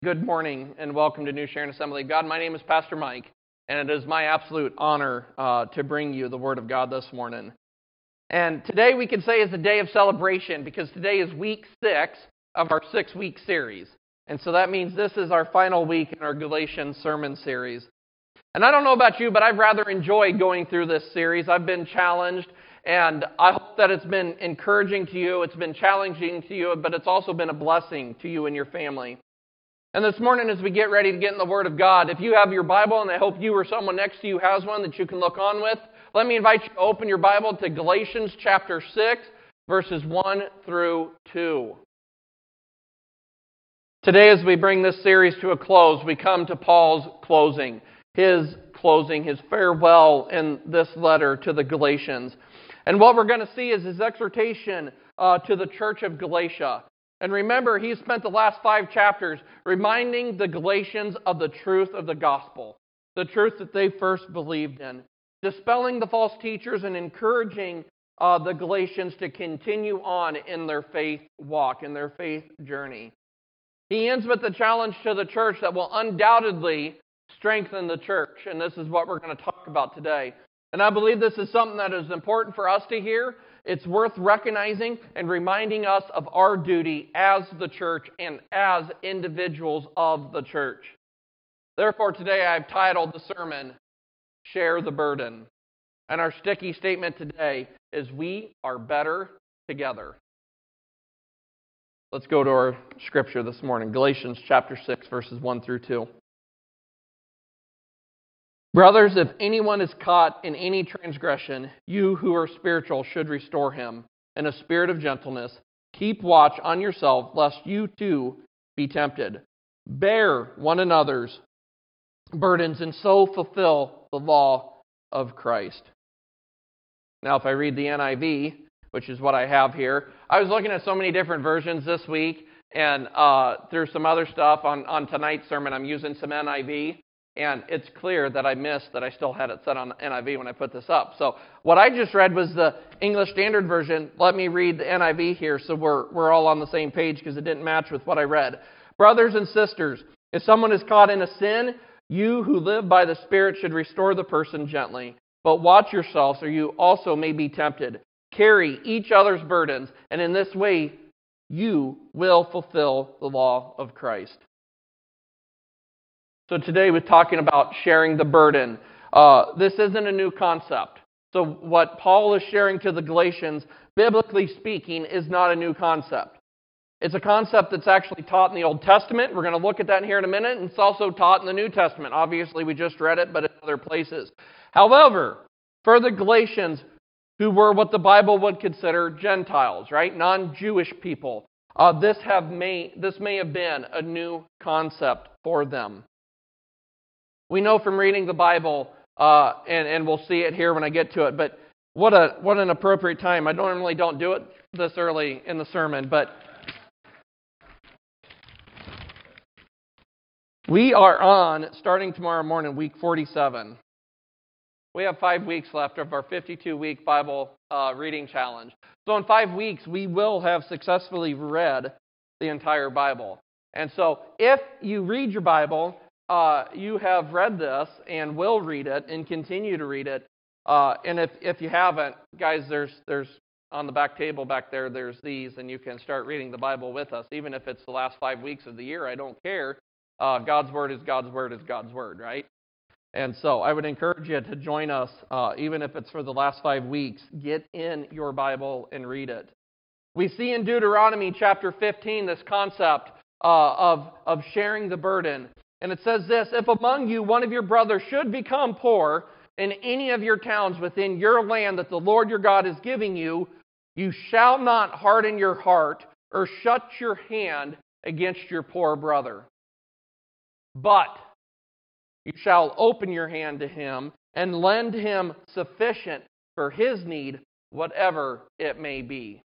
Good morning and welcome to New Sharon Assembly of God. My name is Pastor Mike, and it is my absolute honor to bring you the Word of God this morning. And today we can say is a day of celebration because today is week 6 of our 6-week series. And so that means this is our final week in our Galatians sermon series. And I don't know about you, but I've rather enjoyed going through this series. I've been challenged, and I hope that it's been encouraging to you, it's been challenging to you, but it's also been a blessing to you and your family. And this morning as we get ready to get in the Word of God, if you have your Bible, and I hope you or someone next to you has one that you can look on with, let me invite you to open your Bible to Galatians chapter 6, verses 1 through 2. Today as we bring this series to a close, we come to Paul's closing, his farewell in this letter to the Galatians. And what we're going to see is his exhortation to the church of Galatia. And remember, he spent the last 5 chapters reminding the Galatians of the truth of the gospel, the truth that they first believed in, dispelling the false teachers and encouraging the Galatians to continue on in their faith walk, in their faith journey. He ends with the challenge to the church that will undoubtedly strengthen the church, and this is what we're going to talk about today. And I believe this is something that is important for us to hear. It's worth recognizing and reminding us of our duty as the church and as individuals of the church. Therefore, today I've titled the sermon, Share the Burden. And our sticky statement today is, we are better together. Let's go to our scripture this morning, Galatians chapter 6, verses 1 through 2. Brothers, if anyone is caught in any transgression, you who are spiritual should restore him in a spirit of gentleness. Keep watch on yourself, lest you too be tempted. Bear one another's burdens and so fulfill the law of Christ. Now, if I read the NIV, which is what I have here, I was looking at so many different versions this week, and through some other stuff on tonight's sermon, I'm using some NIV. And it's clear that I missed that I still had it set on NIV when I put this up. So what I just read was the English Standard Version. Let me read the NIV here so we're all on the same page because it didn't match with what I read. Brothers and sisters, if someone is caught in a sin, you who live by the Spirit should restore the person gently. But watch yourselves, or you also may be tempted. Carry each other's burdens, and in this way you will fulfill the law of Christ. So today we're talking about sharing the burden. This isn't a new concept. So what Paul is sharing to the Galatians, biblically speaking, is not a new concept. It's a concept that's actually taught in the Old Testament. We're going to look at that here in a minute. And it's also taught in the New Testament. Obviously, we just read it, but in other places. However, for the Galatians, who were what the Bible would consider Gentiles, right? Non-Jewish people, this may have been a new concept for them. We know from reading the Bible, and we'll see it here when I get to it, but what an appropriate time. I normally don't do it this early in the sermon, but we are on, starting tomorrow morning, week 47. We have 5 weeks left of our 52-week Bible reading challenge. So in 5 weeks, we will have successfully read the entire Bible. And so if you read your Bible, you have read this and will read it and continue to read it. And if you haven't, guys, there's on the back table back there, there's these, and you can start reading the Bible with us. Even if it's the last 5 weeks of the year, I don't care. God's Word is God's Word is God's Word, right? And so I would encourage you to join us, even if it's for the last 5 weeks. Get in your Bible and read it. We see in Deuteronomy chapter 15 this concept of sharing the burden. And it says this, if among you one of your brothers should become poor in any of your towns within your land that the Lord your God is giving you, you shall not harden your heart or shut your hand against your poor brother. But you shall open your hand to him and lend him sufficient for his need, whatever it may be.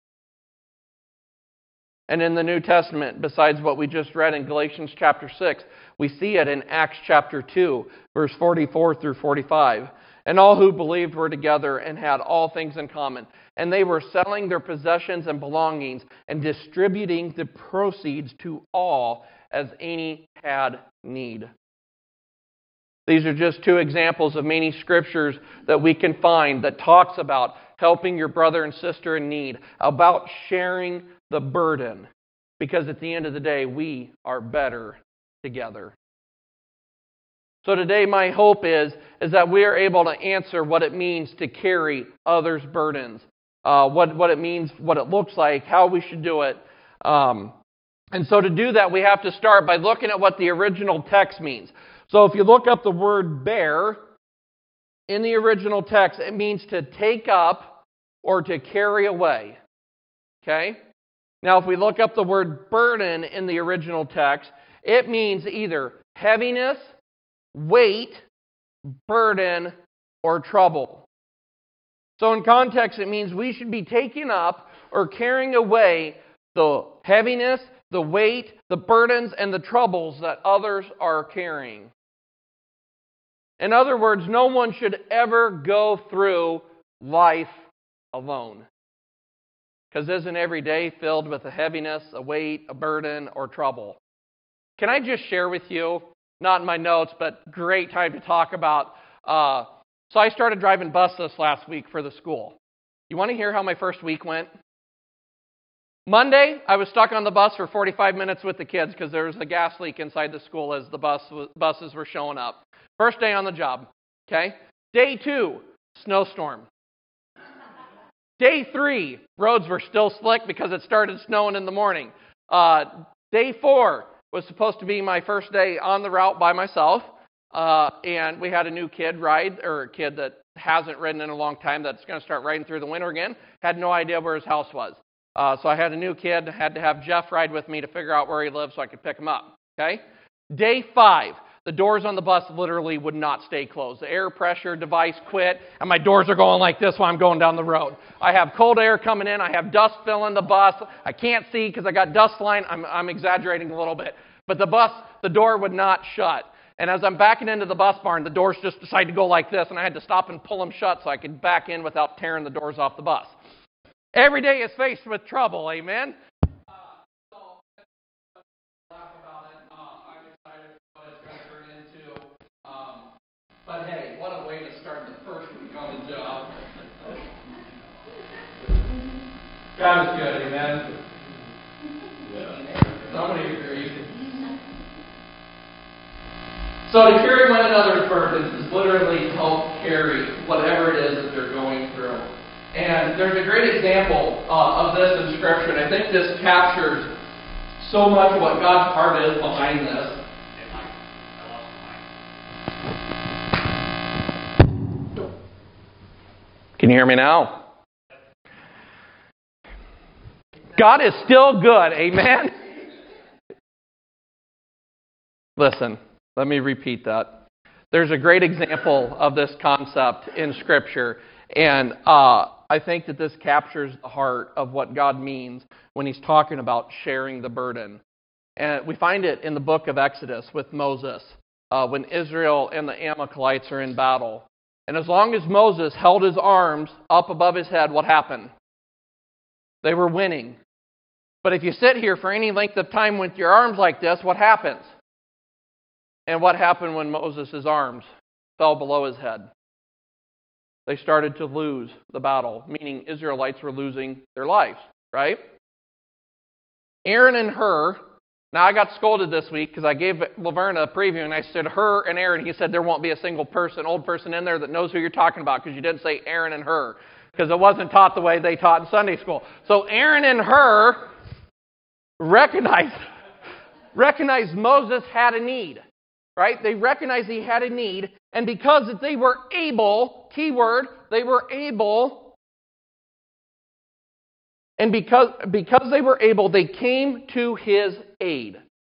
And in the New Testament, besides what we just read in Galatians chapter 6, we see it in Acts chapter 2, verse 44 through 45. And all who believed were together and had all things in common. And they were selling their possessions and belongings and distributing the proceeds to all as any had need. These are just two examples of many scriptures that we can find that talks about helping your brother and sister in need, about sharing the burden, because at the end of the day, we are better together. So today, my hope is that we are able to answer what it means to carry others' burdens, what it means, what it looks like, how we should do it. And so to do that, we have to start by looking at what the original text means. So if you look up the word bear, in the original text, it means to take up or to carry away. Okay? Now, if we look up the word burden in the original text, it means either heaviness, weight, burden, or trouble. So in context, it means we should be taking up or carrying away the heaviness, the weight, the burdens, and the troubles that others are carrying. In other words, no one should ever go through life alone. Because isn't every day filled with a heaviness, a weight, a burden, or trouble? Can I just share with you, not in my notes, but great time to talk about. So I started driving bus this last week for the school. You want to hear how my first week went? Monday, I was stuck on the bus for 45 minutes with the kids because there was a gas leak inside the school as the buses were showing up. First day on the job. Okay? Day 2, snowstorm. Day 3, roads were still slick because it started snowing in the morning. Day 4 was supposed to be my first day on the route by myself. And we had a new kid ride, or a kid that hasn't ridden in a long time that's going to start riding through the winter again. Had no idea where his house was. So I had a new kid, had to have Jeff ride with me to figure out where he lived so I could pick him up. Okay? Day 5, the doors on the bus literally would not stay closed. The air pressure device quit, and my doors are going like this while I'm going down the road. I have cold air coming in. I have dust filling the bus. I can't see because I got dust flying. I'm exaggerating a little bit. But the door would not shut. And as I'm backing into the bus barn, the doors just decided to go like this, and I had to stop and pull them shut so I could back in without tearing the doors off the bus. Every day is faced with trouble, amen? So, laugh about it. I'm excited for what it's going to turn into. But hey, what a way to start the first week on the job. God is good, amen? Somebody agrees. So to carry one another's burdens is literally to help carry whatever it is that they're going through. And there's a great example of this in Scripture, and I think this captures so much of what God's heart is behind this. Can you hear me now? God is still good, amen? Listen, let me repeat that. There's a great example of this concept in Scripture, and I think that this captures the heart of what God means when He's talking about sharing the burden. And we find it in the book of Exodus with Moses, when Israel and the Amalekites are in battle. And as long as Moses held his arms up above his head, what happened? They were winning. But if you sit here for any length of time with your arms like this, what happens? And what happened when Moses' arms fell below his head? They started to lose the battle, meaning Israelites were losing their lives, right? Aaron and Hur, now I got scolded this week because I gave Laverne a preview and I said Hur and Aaron. He said there won't be a single old person in there that knows who you're talking about because you didn't say Aaron and Hur because it wasn't taught the way they taught in Sunday school. So Aaron and Hur recognized Moses had a need. Right? They recognized he had a need, and because they were able, keyword, they were able, and because they were able, they came to his aid.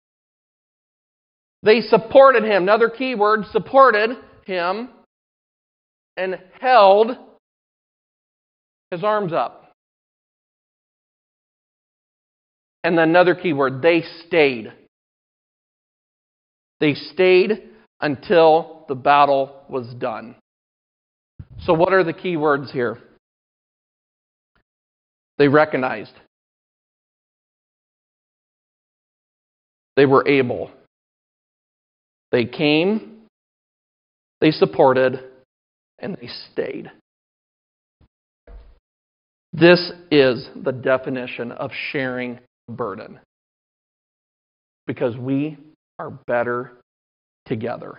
They supported him, another keyword, supported him, and held his arms up. And then another keyword, they stayed. They stayed until the battle was done. So what are the key words here? They recognized. They were able. They came, they supported, and they stayed. This is the definition of sharing a burden. Because we are better together.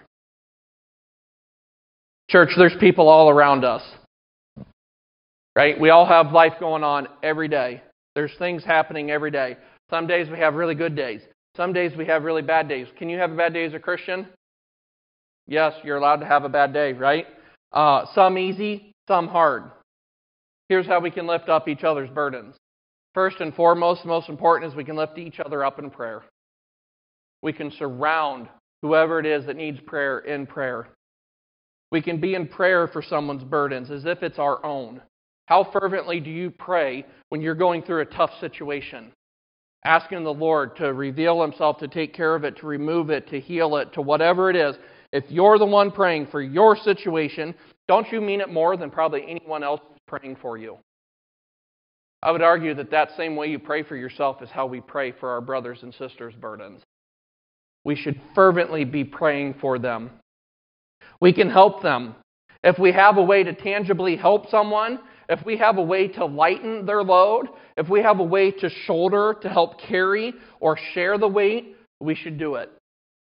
Church, there's people all around us. Right? We all have life going on every day. There's things happening every day. Some days we have really good days. Some days we have really bad days. Can you have a bad day as a Christian? Yes, you're allowed to have a bad day, right? Some easy, some hard. Here's how we can lift up each other's burdens. First and foremost, most important is we can lift each other up in prayer. We can surround whoever it is that needs prayer in prayer. We can be in prayer for someone's burdens as if it's our own. How fervently do you pray when you're going through a tough situation? Asking the Lord to reveal Himself, to take care of it, to remove it, to heal it, to whatever it is. If you're the one praying for your situation, don't you mean it more than probably anyone else is praying for you? I would argue that same way you pray for yourself is how we pray for our brothers and sisters' burdens. We should fervently be praying for them. We can help them. If we have a way to tangibly help someone, if we have a way to lighten their load, if we have a way to shoulder, to help carry or share the weight, we should do it.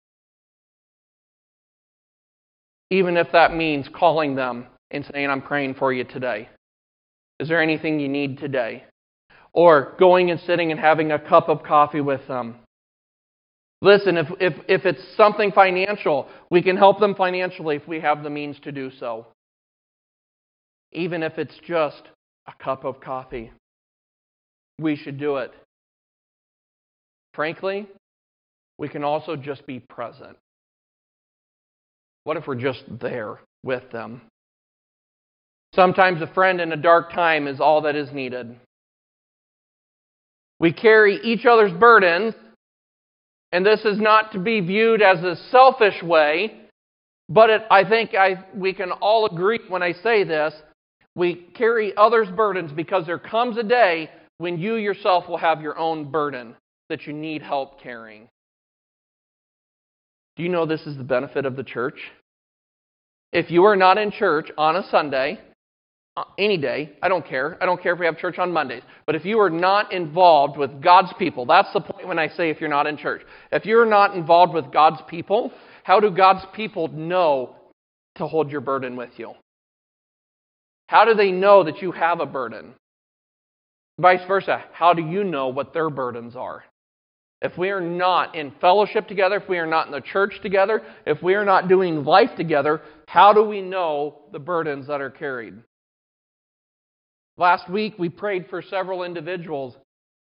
Even if that means calling them and saying, I'm praying for you today. Is there anything you need today? Or going and sitting and having a cup of coffee with them. Listen, if it's something financial, we can help them financially if we have the means to do so. Even if it's just a cup of coffee, we should do it. Frankly, we can also just be present. What if we're just there with them? Sometimes a friend in a dark time is all that is needed. We carry each other's burdens, and this is not to be viewed as a selfish way, but I think we can all agree when I say this, we carry others' burdens because there comes a day when you yourself will have your own burden that you need help carrying. Do you know this is the benefit of the church? If you are not in church on a Sunday, any day, I don't care. I don't care if we have church on Mondays. But if you are not involved with God's people, that's the point when I say if you're not in church. If you're not involved with God's people, how do God's people know to hold your burden with you? How do they know that you have a burden? Vice versa, how do you know what their burdens are? If we are not in fellowship together, if we are not in the church together, if we are not doing life together, how do we know the burdens that are carried? Last week, we prayed for several individuals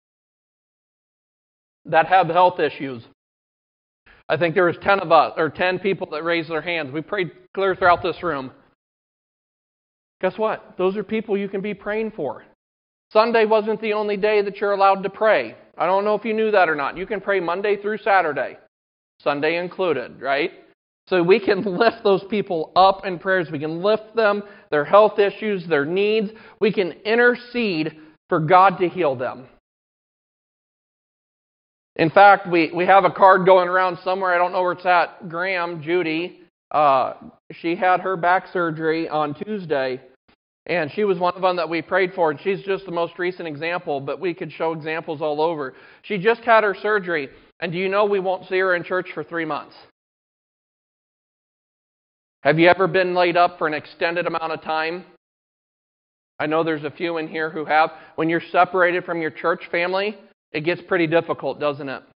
that have health issues. I think there was 10 of us, or 10 people that raised their hands. We prayed clear throughout this room. Guess what? Those are people you can be praying for. Sunday wasn't the only day that you're allowed to pray. I don't know if you knew that or not. You can pray Monday through Saturday, Sunday included, right? So we can lift those people up in prayers. We can lift them, their health issues, their needs. We can intercede for God to heal them. In fact, we have a card going around somewhere. I don't know where it's at. Graham, Judy, she had her back surgery on Tuesday. And she was one of them that we prayed for, and she's just the most recent example, but we could show examples all over. She just had her surgery, and do you know we won't see her in church for 3 months? Have you ever been laid up for an extended amount of time? I know there's a few in here who have. When you're separated from your church family, it gets pretty difficult, doesn't it?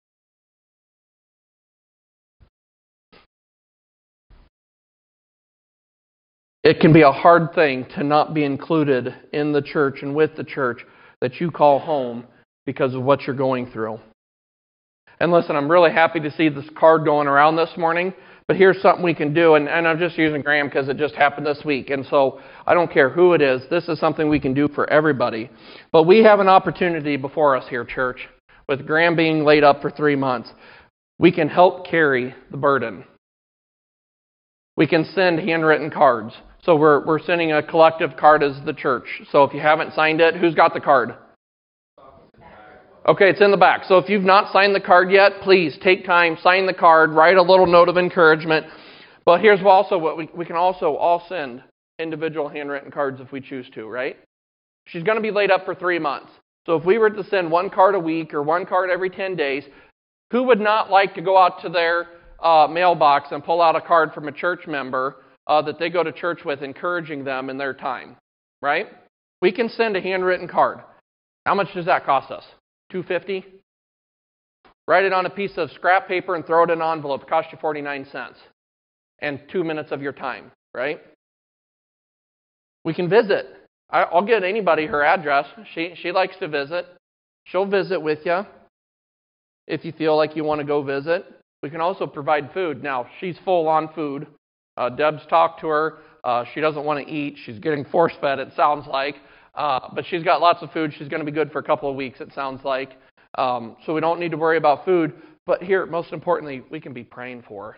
It can be a hard thing to not be included in the church and with the church that you call home because of what you're going through. And listen, I'm really happy to see this card going around this morning, but here's something we can do, and I'm just using Graham because it just happened this week, and so I don't care who it is. This is something we can do for everybody. But we have an opportunity before us here, church, with Graham being laid up for 3 months. We can help carry the burden. We can send handwritten cards. So we're sending a collective card as the church. So if you haven't signed it, who's got the card? Okay, it's in the back. So if you've not signed the card yet, please take time, sign the card, write a little note of encouragement. But here's also what we can also all send individual handwritten cards if we choose to, right? She's going to be laid up for 3 months. So if we were to send 1 card a week or 1 card every 10 days, who would not like to go out to their mailbox and pull out a card from a church member that they go to church with, encouraging them in their time, right? We can send a handwritten card. How much does that cost us? $2.50? Write it on a piece of scrap paper and throw it in an envelope. It costs you 49 cents and 2 minutes of your time, right? We can visit. I'll get anybody her address. She likes to visit. She'll visit with you if you feel like you want to go visit. We can also provide food. Now, she's full on food. Deb's talked to her. She doesn't want to eat. She's getting force-fed, it sounds like. But she's got lots of food. She's going to be good for a couple of weeks, it sounds like. So we don't need to worry about food. But here, most importantly, we can be praying for her.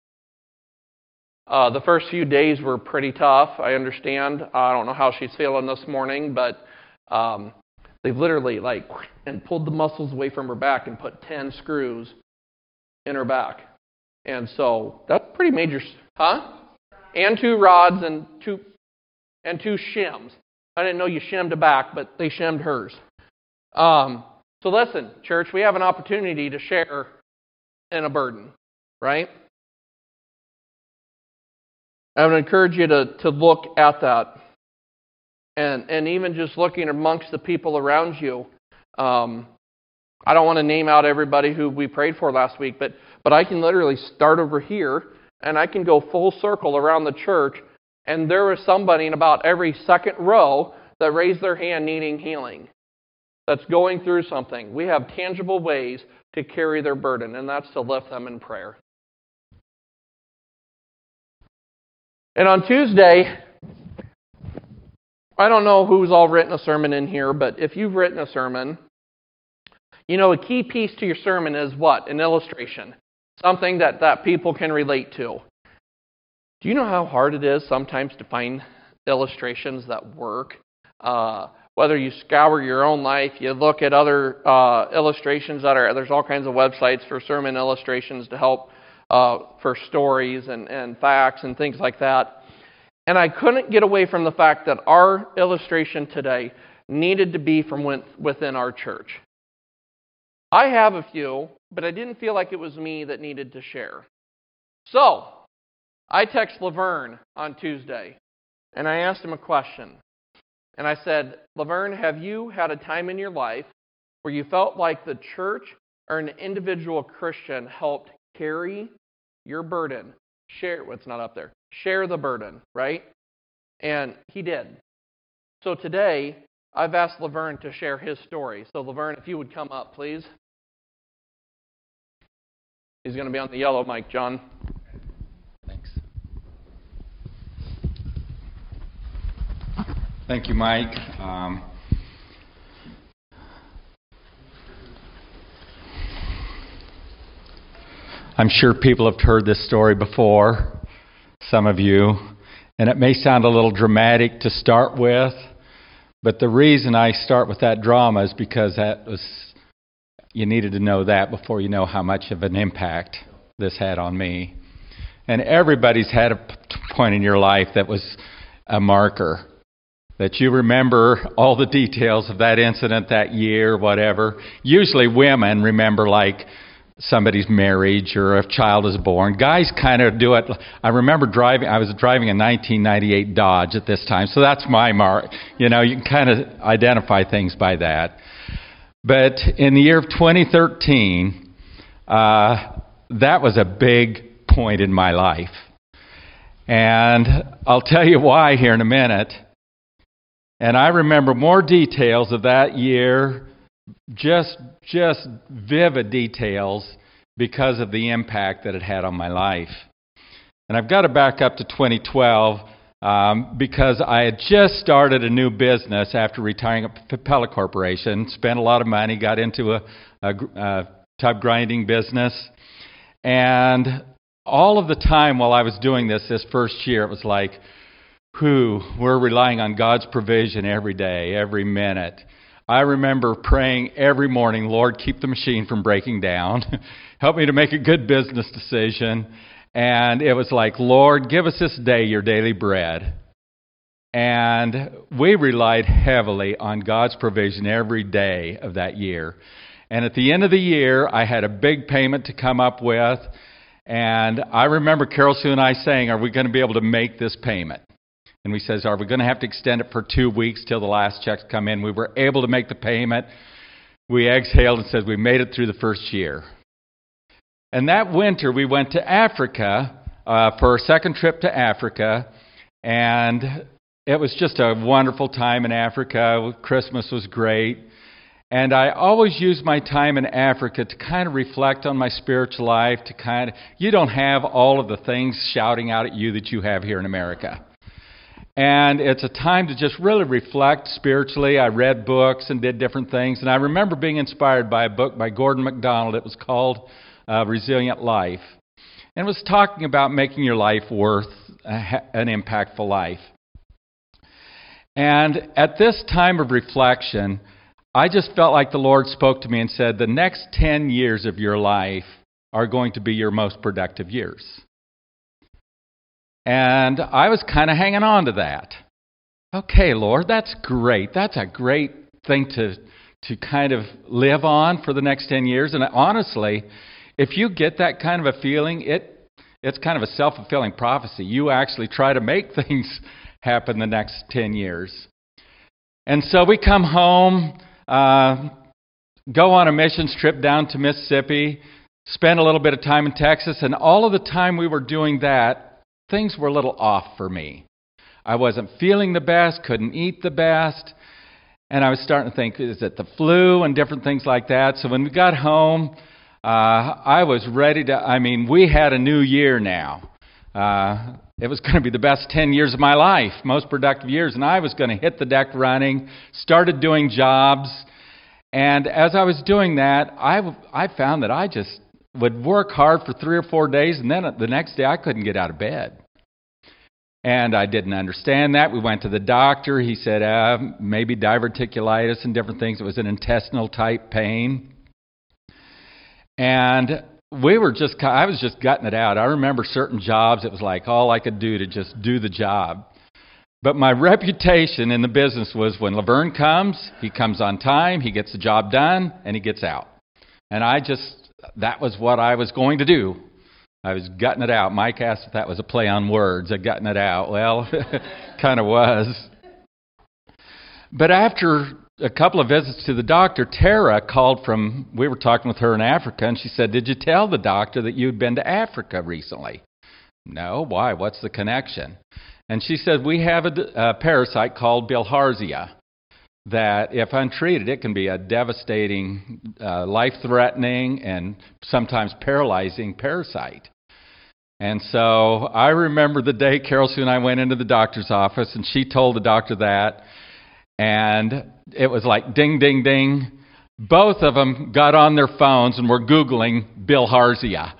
The first few days were pretty tough, I understand. I don't know how she's feeling this morning, but they've literally and pulled the muscles away from her back and put 10 screws in her back. And so that's pretty major, And 2 rods and two shims. I didn't know you shimmed a back, but they shimmed hers. So listen, church, we have an opportunity to share in a burden, right? I would encourage you to look at that. And even just looking amongst the people around you. I don't want to name out everybody who we prayed for last week, but I can literally start over here, and I can go full circle around the church, and there was somebody in about every second row that raised their hand needing healing, that's going through something. We have tangible ways to carry their burden, and that's to lift them in prayer. And on Tuesday, I don't know who's all written a sermon in here, but if you've written a sermon, a key piece to your sermon is what? An illustration. Something that people can relate to. Do you know how hard it is sometimes to find illustrations that work? Whether you scour your own life, you look at other illustrations there's all kinds of websites for sermon illustrations to help for stories and facts and things like that. And I couldn't get away from the fact that our illustration today needed to be from within our church. I have a few, but I didn't feel like it was me that needed to share. So, I text Laverne on Tuesday, and I asked him a question. And I said, Laverne, have you had a time in your life where you felt like the church or an individual Christian helped carry your burden? Share what's not up there. Share the burden, right? And he did. So today, I've asked Laverne to share his story. So Laverne, if you would come up, please. He's going to be on the yellow mic, John. Thanks. Thank you, Mike. I'm sure people have heard this story before, some of you, and it may sound a little dramatic to start with, but the reason I start with that drama is because you needed to know that before you know how much of an impact this had on me. And everybody's had a point in your life that was a marker, that you remember all the details of that incident that year, whatever. Usually women remember like somebody's marriage or if a child is born. Guys kind of do it. I remember I was driving a 1998 Dodge at this time, so that's my mark. You can kind of identify things by that. But in the year of 2013, that was a big point in my life. And I'll tell you why here in a minute. And I remember more details of that year, just vivid details because of the impact that it had on my life. And I've got to back up to 2012 because I had just started a new business after retiring at Capella Corporation, spent a lot of money, got into a tub grinding business. And all of the time while I was doing this first year, it was like, we're relying on God's provision every day, every minute. I remember praying every morning, Lord, keep the machine from breaking down. Help me to make a good business decision. And it was like, Lord, give us this day your daily bread. And we relied heavily on God's provision every day of that year. And at the end of the year, I had a big payment to come up with. And I remember Carol Sue and I saying, are we going to be able to make this payment? And we says, are we going to have to extend it for 2 weeks till the last checks come in? We were able to make the payment. We exhaled and said, we made it through the first year. And that winter, we went to Africa for our second trip to Africa. And it was just a wonderful time in Africa. Christmas was great. And I always use my time in Africa to kind of reflect on my spiritual life, you don't have all of the things shouting out at you that you have here in America. And it's a time to just really reflect spiritually. I read books and did different things. And I remember being inspired by a book by Gordon MacDonald. It was called Resilient Life. And it was talking about making your life worth an impactful life. And at this time of reflection, I just felt like the Lord spoke to me and said, the next 10 years of your life are going to be your most productive years. And I was kind of hanging on to that. Okay, Lord, that's great. That's a great thing to kind of live on for the next 10 years. And honestly, if you get that kind of a feeling, it's kind of a self-fulfilling prophecy. You actually try to make things happen the next 10 years. And so we come home, go on a missions trip down to Mississippi, spend a little bit of time in Texas, and all of the time we were doing that, things were a little off for me. I wasn't feeling the best, couldn't eat the best, and I was starting to think, is it the flu and different things like that? So when we got home, I was ready to, we had a new year now. It was going to be the best 10 years of my life, most productive years, and I was going to hit the deck running, started doing jobs, and as I was doing that, I found that I just would work hard for 3 or 4 days, and then the next day I couldn't get out of bed. And I didn't understand that. We went to the doctor. He said maybe diverticulitis and different things. It was an intestinal type pain. And I was just gutting it out. I remember certain jobs, it was like all I could do to just do the job. But my reputation in the business was when Laverne comes, he comes on time, he gets the job done, and he gets out. And that was what I was going to do. I was gutting it out. Mike asked if that was a play on words, gutting it out. Well, kind of was. But after a couple of visits to the doctor, Tara called we were talking with her in Africa, and she said, did you tell the doctor that you'd been to Africa recently? No, why? What's the connection? And she said, we have a parasite called bilharzia that, if untreated, it can be a devastating, life-threatening, and sometimes paralyzing parasite. And so I remember the day Carol Sue and I went into the doctor's office, and she told the doctor that, and it was like ding, ding, ding. Both of them got on their phones and were Googling bilharzia.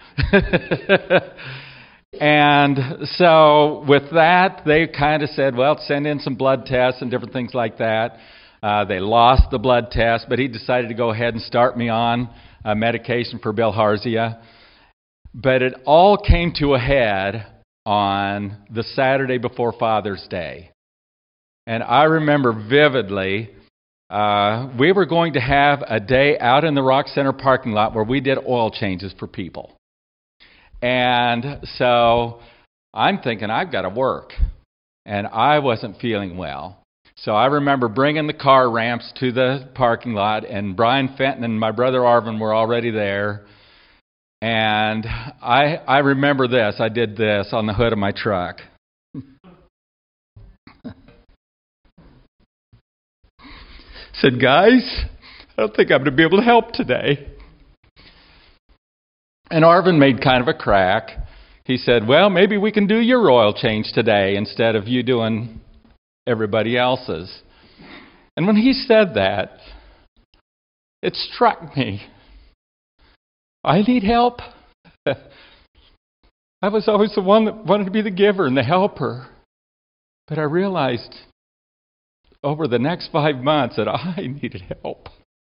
And so with that, they kind of said, well, send in some blood tests and different things like that. They lost the blood test, but he decided to go ahead and start me on medication for bilharzia. But it all came to a head on the Saturday before Father's Day. And I remember vividly, we were going to have a day out in the Rock Center parking lot where we did oil changes for people. And so I'm thinking, I've got to work. And I wasn't feeling well. So I remember bringing the car ramps to the parking lot, and Brian Fenton and my brother Arvin were already there. And I remember this. I did this on the hood of my truck. Said, guys, I don't think I'm going to be able to help today. And Arvin made kind of a crack. He said, well, maybe we can do your oil change today instead of you doing everybody else's. And when he said that, it struck me. I need help. I was always the one that wanted to be the giver and the helper. But I realized over the next 5 months that I needed help.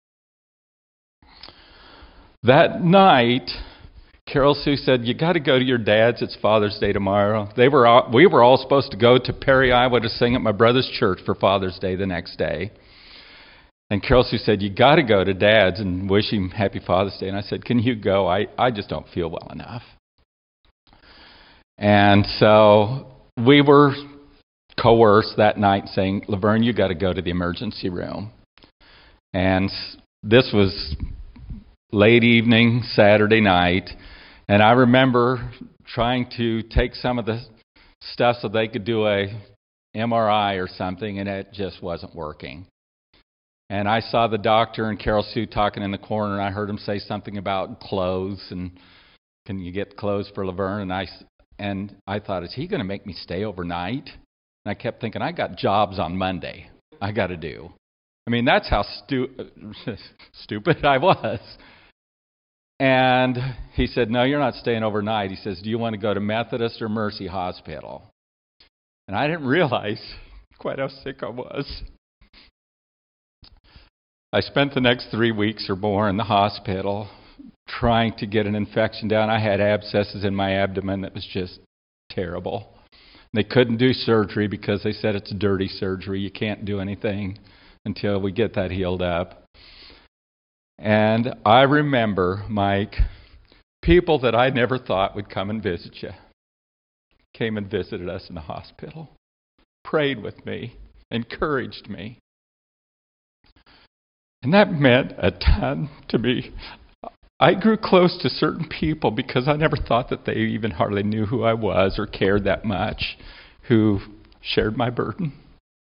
That night, Carol Sue said, "You got to go to your dad's. It's Father's Day tomorrow." We were all supposed to go to Perry, Iowa to sing at my brother's church for Father's Day the next day. And Carol Sue said, "You got to go to Dad's and wish him Happy Father's Day." And I said, "Can you go? I just don't feel well enough." And so we were coerced that night saying, "Laverne, you got to go to the emergency room." And this was late evening, Saturday night. And I remember trying to take some of the stuff so they could do a MRI or something, and it just wasn't working. And I saw the doctor and Carol Sue talking in the corner, and I heard him say something about clothes, and can you get clothes for Laverne? And I thought, is he going to make me stay overnight? And I kept thinking, I got jobs on Monday I got to do. I mean, that's how stupid I was. And he said, "No, you're not staying overnight." He says, "Do you want to go to Methodist or Mercy Hospital?" And I didn't realize quite how sick I was. I spent the next 3 weeks or more in the hospital trying to get an infection down. I had abscesses in my abdomen that was just terrible. They couldn't do surgery because they said it's dirty surgery. You can't do anything until we get that healed up. And I remember, Mike, people that I never thought would come and visit you came and visited us in the hospital, prayed with me, encouraged me. And that meant a ton to me. I grew close to certain people because I never thought that they even hardly knew who I was or cared that much, who shared my burden.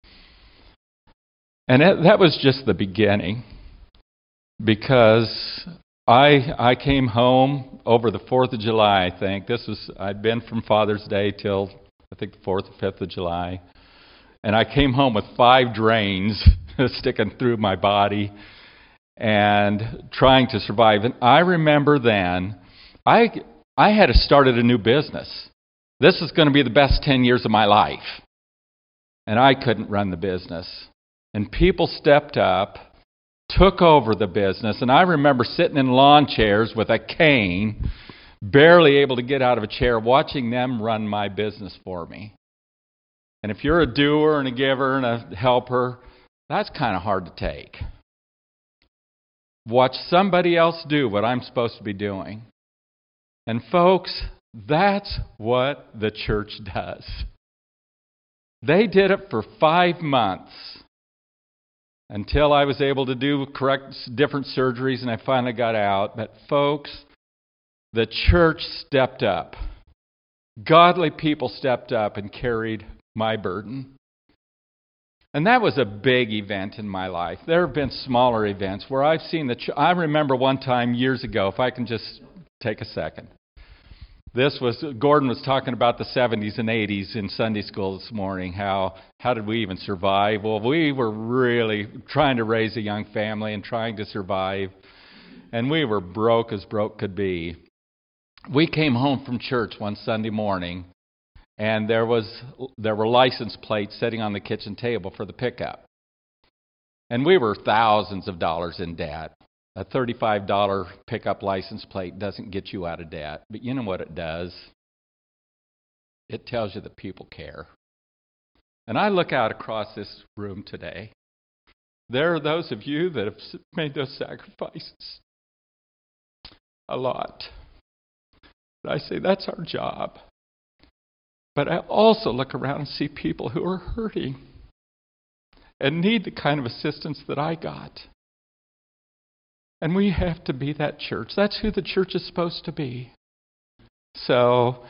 And that was just the beginning, because I came home over the 4th of July, I think. I'd been from Father's Day till, I think, the 4th or 5th of July. And I came home with 5 drains sticking through my body and trying to survive. And I remember then, I had started a new business. This is going to be the best 10 years of my life. And I couldn't run the business. And people stepped up, took over the business. And I remember sitting in lawn chairs with a cane, barely able to get out of a chair, watching them run my business for me. And if you're a doer and a giver and a helper, that's kind of hard to take. Watch somebody else do what I'm supposed to be doing. And folks, that's what the church does. They did it for 5 months until I was able to do different surgeries and I finally got out. But folks, the church stepped up. Godly people stepped up and carried my burden. And that was a big event in my life. There have been smaller events where I've seen I remember one time years ago, if I can just take a second. Gordon was talking about the 70s and 80s in Sunday school this morning. How did we even survive? Well, we were really trying to raise a young family and trying to survive. And we were broke as broke could be. We came home from church one Sunday morning, and there were license plates sitting on the kitchen table for the pickup. And we were thousands of dollars in debt. A $35 pickup license plate doesn't get you out of debt. But you know what it does? It tells you that people care. And I look out across this room today. There are those of you that have made those sacrifices. A lot. But I say that's our job. But I also look around and see people who are hurting and need the kind of assistance that I got. And we have to be that church. That's who the church is supposed to be. So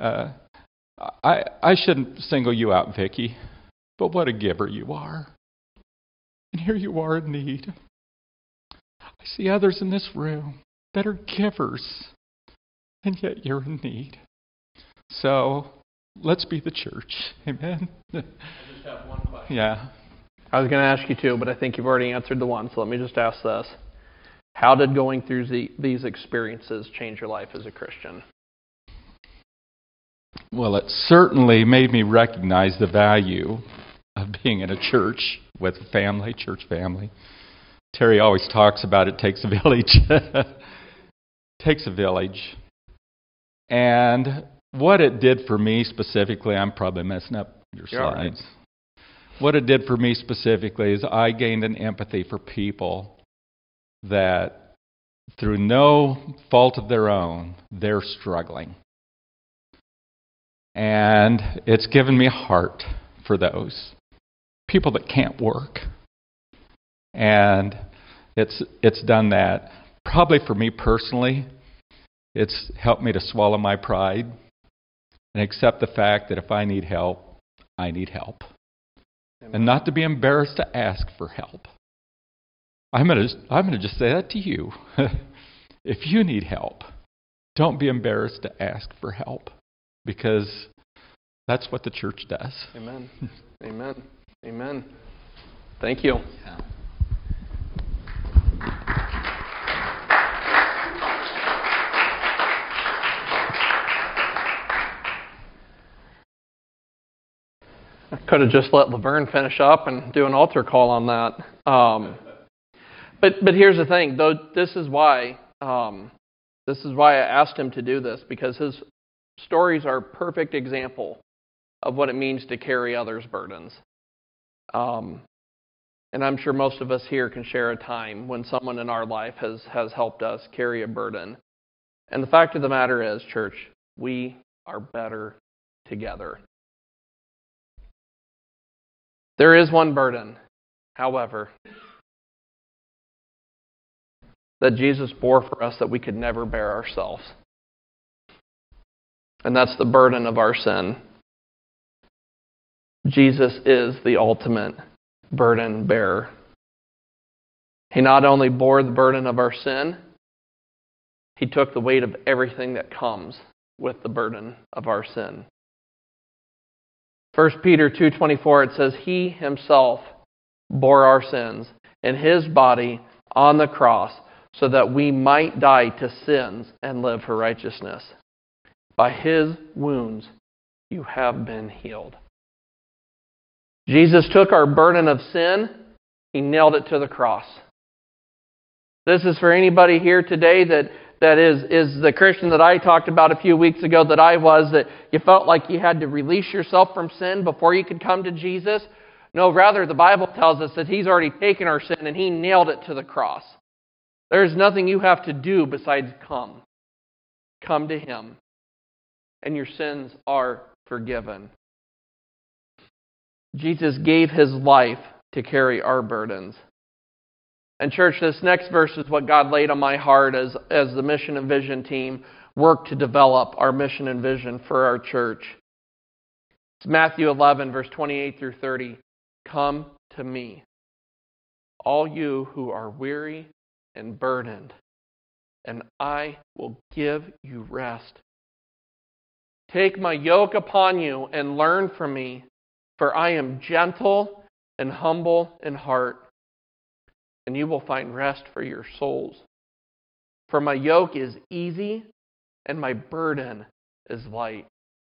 I shouldn't single you out, Vicki, but what a giver you are. And here you are in need. I see others in this room that are givers, and yet you're in need. So let's be the church. Amen. I just have one question. Yeah. I was going to ask you two, but I think you've already answered the one, so let me just ask this. How did going through these experiences change your life as a Christian? Well, it certainly made me recognize the value of being in a church with a family, church family. Terry always talks about it takes a village. Takes a village. And what it did for me specifically, I'm probably messing up your slides. Right. What it did for me specifically is I gained an empathy for people that through no fault of their own, they're struggling. And it's given me a heart for those people that can't work. And it's done that. Probably for me personally, it's helped me to swallow my pride and accept the fact that if I need help, I need help. Amen. And not to be embarrassed to ask for help. I'm going to just say that to you. If you need help, don't be embarrassed to ask for help, because that's what the church does. Amen. Amen. Amen. Thank you. Yeah. I could have just let Laverne finish up and do an altar call on that. But here's the thing, though. This is why I asked him to do this, because his stories are a perfect example of what it means to carry others' burdens. And I'm sure most of us here can share a time when someone in our life has helped us carry a burden. And the fact of the matter is, church, we are better together. There is one burden, however, that Jesus bore for us that we could never bear ourselves. And that's the burden of our sin. Jesus is the ultimate burden bearer. He not only bore the burden of our sin, He took the weight of everything that comes with the burden of our sin. 1 Peter 2:24, it says, He Himself bore our sins in His body on the cross, so that we might die to sins and live for righteousness. By His wounds you have been healed. Jesus took our burden of sin. He nailed it to the cross. This is for anybody here today that is the Christian that I talked about a few weeks ago that I was, that you felt like you had to release yourself from sin before you could come to Jesus. No, rather the Bible tells us that He's already taken our sin and He nailed it to the cross. There's nothing you have to do besides come. Come to Him. And your sins are forgiven. Jesus gave His life to carry our burdens. And church, this next verse is what God laid on my heart as the Mission and Vision team worked to develop our mission and vision for our church. It's Matthew 11, verse 28 through 30. Come to me, all you who are weary and burdened, and I will give you rest. Take my yoke upon you and learn from me, for I am gentle and humble in heart, and you will find rest for your souls. For my yoke is easy and my burden is light.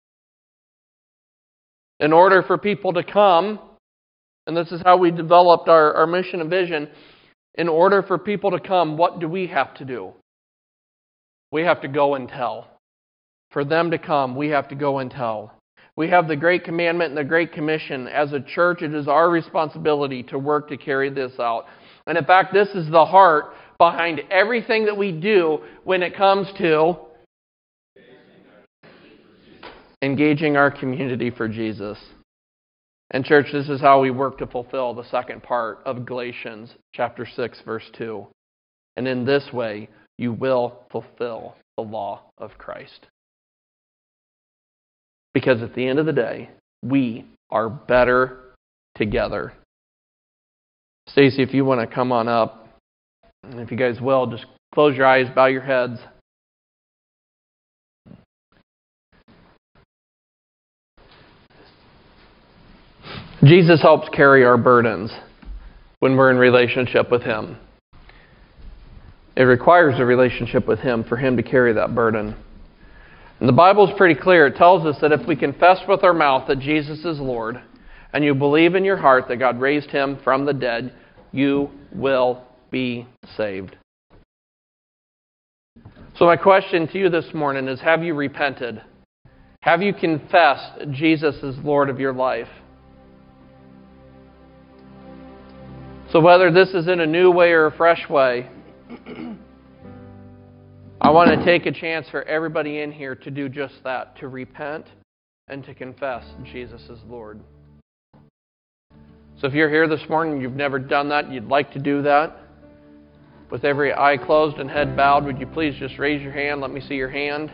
In order for people to come, and this is how we developed our mission and vision, in order for people to come, what do we have to do? We have to go and tell. For them to come, we have to go and tell. We have the Great Commandment and the Great Commission. As a church, it is our responsibility to work to carry this out. And in fact, this is the heart behind everything that we do when it comes to engaging our community for Jesus. And church, this is how we work to fulfill the second part of Galatians chapter 6, verse 2. And in this way, you will fulfill the law of Christ. Because at the end of the day, we are better together. Stacy, if you want to come on up, and if you guys will, just close your eyes, bow your heads. Jesus helps carry our burdens when we're in relationship with Him. It requires a relationship with Him for Him to carry that burden. And the Bible is pretty clear. It tells us that if we confess with our mouth that Jesus is Lord, and you believe in your heart that God raised him from the dead, you will be saved. So my question to you this morning is, have you repented? Have you confessed Jesus as Lord of your life? So whether this is in a new way or a fresh way, I want to take a chance for everybody in here to do just that, to repent and to confess Jesus as Lord. So if you're here this morning and you've never done that, you'd like to do that, with every eye closed and head bowed, would you please just raise your hand? Let me see your hand.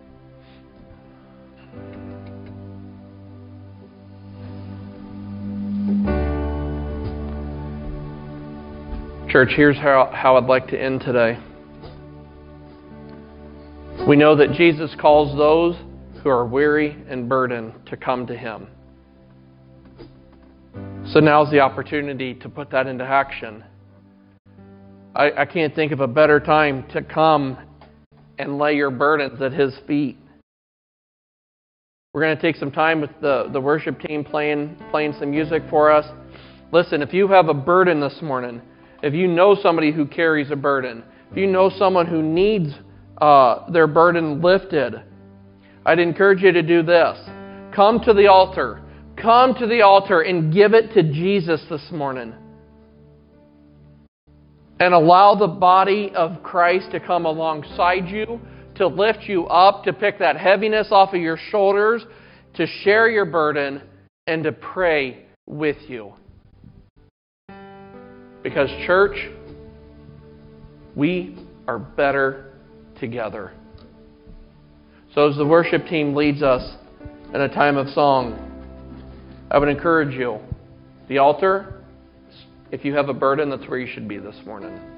Church, here's how I'd like to end today. We know that Jesus calls those who are weary and burdened to come to Him. So now's the opportunity to put that into action. I can't think of a better time to come and lay your burdens at His feet. We're going to take some time with the worship team playing some music for us. Listen, if you have a burden this morning, if you know somebody who carries a burden, if you know someone who needs their burden lifted, I'd encourage you to do this. Come to the altar. Come to the altar and give it to Jesus this morning. And allow the body of Christ to come alongside you, to lift you up, to pick that heaviness off of your shoulders, to share your burden, and to pray with you. Because, church, we are better together. So as the worship team leads us in a time of song, I would encourage you, the altar, if you have a burden, that's where you should be this morning.